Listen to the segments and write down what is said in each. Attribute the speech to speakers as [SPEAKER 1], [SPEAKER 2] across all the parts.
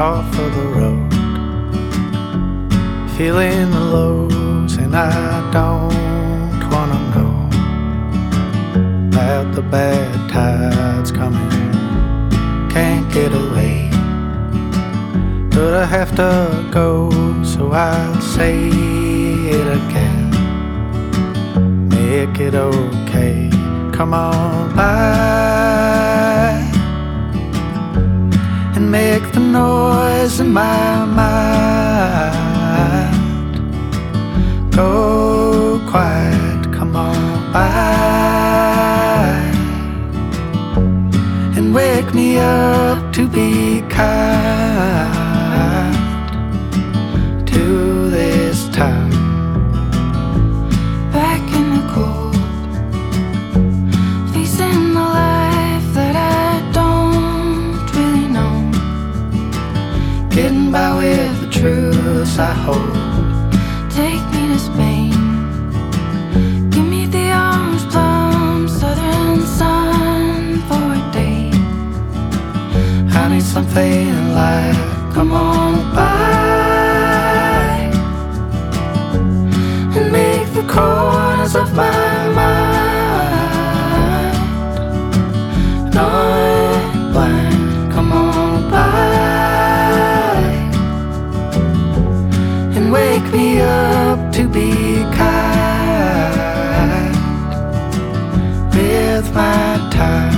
[SPEAKER 1] off of the road, feeling the lows, and I don't wanna know about the bad tides coming. Can't get away, but I have to go, so I'll say it again. Make it okay, come on by and make the noise in my mind go quiet. Come on by and wake me up to be kind to this time.
[SPEAKER 2] Back in the cold, facing the life that I don't really know,
[SPEAKER 1] Getting by with the truths I hold.
[SPEAKER 2] take me to Spain. Give me the orange plum southern sun for a day.
[SPEAKER 1] I need something in life, come on by and make the corners of my mind not blind. Come on by and wake me up to be kind with my time.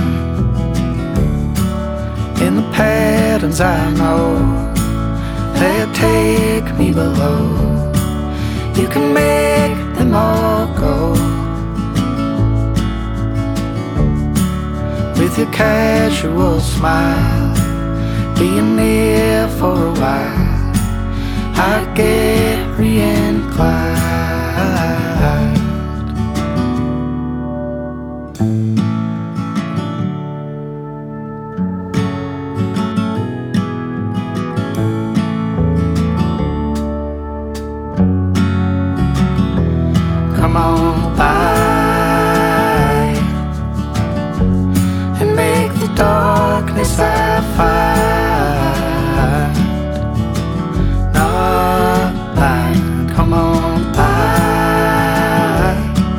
[SPEAKER 1] In the patterns I know, they'll take me below. You can make them all go with your casual smile, being near for a while. I get re-inclined. Come on by and make the darkness I find not blind. Come on by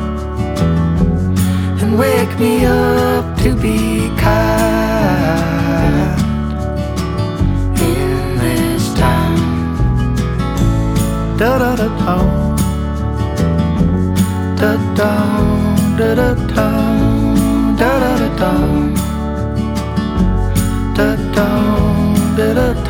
[SPEAKER 1] and wake me up to be kind in this time. Da da da da. Da da da da da da da da da da da da da.